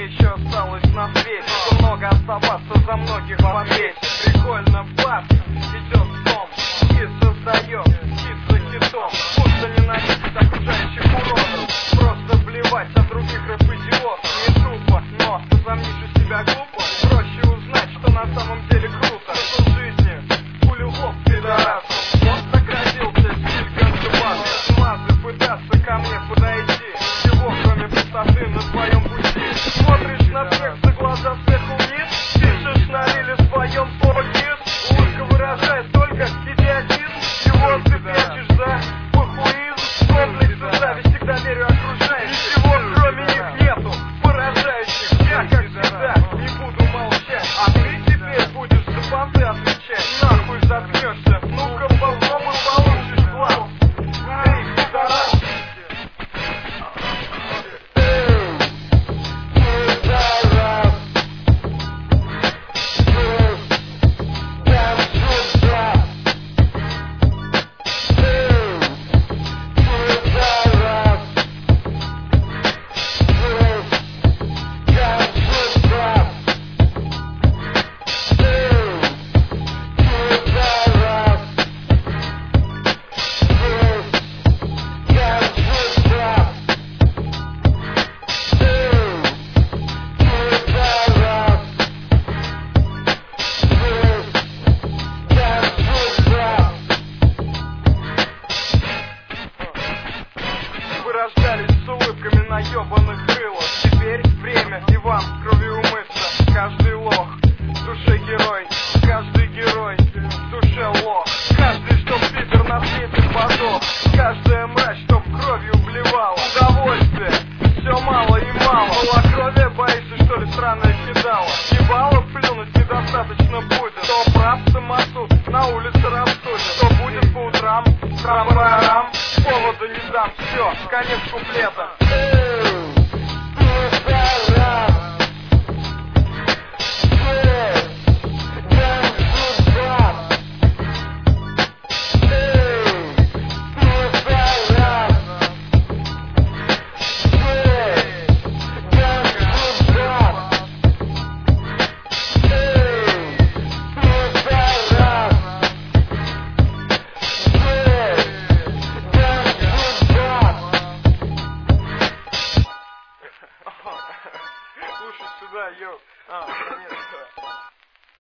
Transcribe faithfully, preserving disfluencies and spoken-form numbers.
еще осталось на свете. Много оставаться за многих в ответе. Прикольно бас идет в том, хит создает, хит за хитом. Пусть ненавидит окружающих уродов, просто блевать от других рэп-идиотов. Не тупо, но возомнишь у себя глупо. Проще узнать, что на самом деле круто. Смысл жизни, пулю в лоб пидорасу. Вот так родился стиль контрабанды. Мазы пытаться ко мне подойти. Всего кроме пустоты на твоем пути. Смотришь на тексты, глаза сверху вниз. Пишешь на риле в своем фокус. Улыбка выражает только идиотизм. Чего ты прячешь за похуизм? Комплексы зависти к доверию окружающих. Ничего кроме них нету поражающих. Я как всегда не буду молчать. А ты теперь будешь за понты отвечать. Нахуй заткнешься, ну-ка попробуй получишь глаз. Эй, пидорас. Вы рождались с улыбками на ебаных крылах. Теперь время и вам кровью умыться. Каждый лох в душе герой, каждый герой в душе лох. Каждый, что пидор на свете подох. Каждая мразь, что в кровью блевала. Удовольствие, все мало и мало. Малокровие боишься, что ли, странное кидало. Ебало плюнуть недостаточно будет. Кто прав, самосуд на улице рассудит. Что будет по утрам, трам-рарам. Повода не дам, все, конец куплета.